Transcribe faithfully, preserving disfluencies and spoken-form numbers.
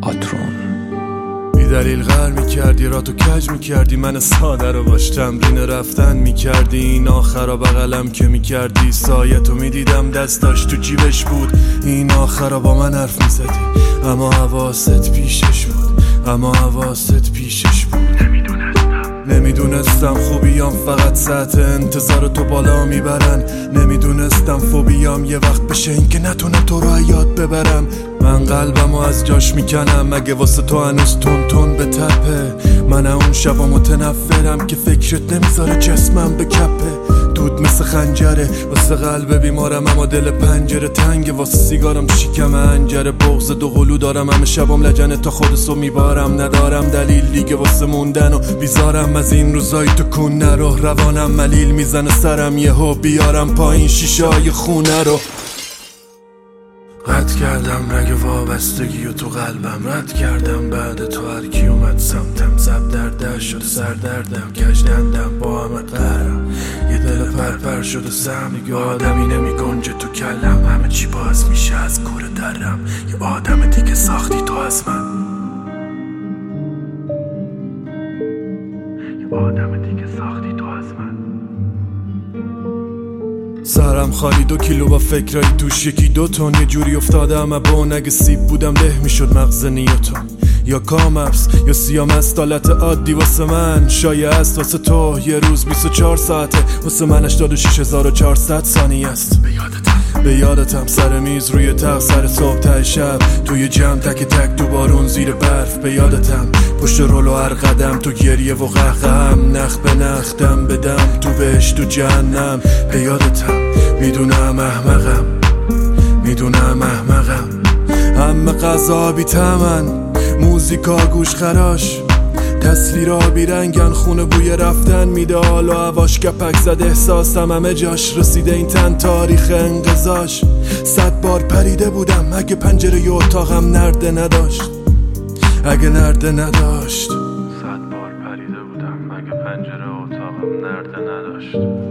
پاترون. بی دلیل غر میکردی، راتو کج میکردی، من ساده رو باش تمرین رفتن میکردی. این آخرا بغلم که میکردی، سایه تو میدیدم دستاش تو جیبش بود. این آخرا با من حرف میزدی، اما حواست پیشش بود، اما حواست پیشش بود. نمیدونستم خوبیام فقط ساعت انتظار تو بالا میبرن. نمیدونستم فوبیام یه وقت بشه این که نتونم تو رو یاد ببرم. من قلبمو از جاش میکنم مگه واسه تو هنوز تون تون به تپه. من اون شبا متنفرم که فکرت نمیذاره جسمم به کپه. دود مثل خنجره واسه قلب بیمارم، اما دل پنجره تنگه واسه سیگارم. شکم انجره بغض دو قلو دارم، همه شبام لجنه تا خودسو میبارم. ندارم دلیل دیگه واسه موندن و بیزارم از این روزای تو کون نرو. روانم ملیل میزنه سرم یهو، بیارم پایین شیشای خونه رو. رد کردم رگ وابستگی و تو قلبم رد کردم. بعد تو هرکی اومد سمتم، زب درده شده سردردم، کجدندم با همه قهرم. یه دل پرپر شده سهم، دیگه آدمی نمی گنجه تو کلم. همه چی باز میشه از کور درم، یه آدم دیگه ساختی تو از من، یه آدم دیگه ساختی تو از من. سرم خالی دو کیلو با فکرایی توش، یکی دو تون. یه جوری افتادم ابون، اگه سیب بودم ده میشد مغز نیوتن. یا کامپس یا سیام استالت عادی واسه من شایع است، واسه تو یه روز بیست و چهار ساعته، واسه من هشتاد و شش هزار و چهارصد ثانیه است. به یادتم به یادتم سر میز روی تخت، سر صبح ته شب توی جمع تک تک تو بارون زیر برف. به یادتم پشت رولو هر قدم تو گریه و قهقهم، نخ به نخ دم به دم تو بهشت و جهنم. به یادتم میدونم احمقم، میدونم احمقم، همه غذا بی تمن، موزیکا گوش خراش، تصویرا بی رنگن، خونه بوی رفتن میده، حال و هواش کپک زد احساسم همه جاش. رسیده این تن تاریخ انقضاش، صد بار پریده بودم اگه پنجره ی اتاقم نرده نداشت، اگه نرده نداشت. صد بار پریده بودم اگه پنجره اتاقم نرده نداشت.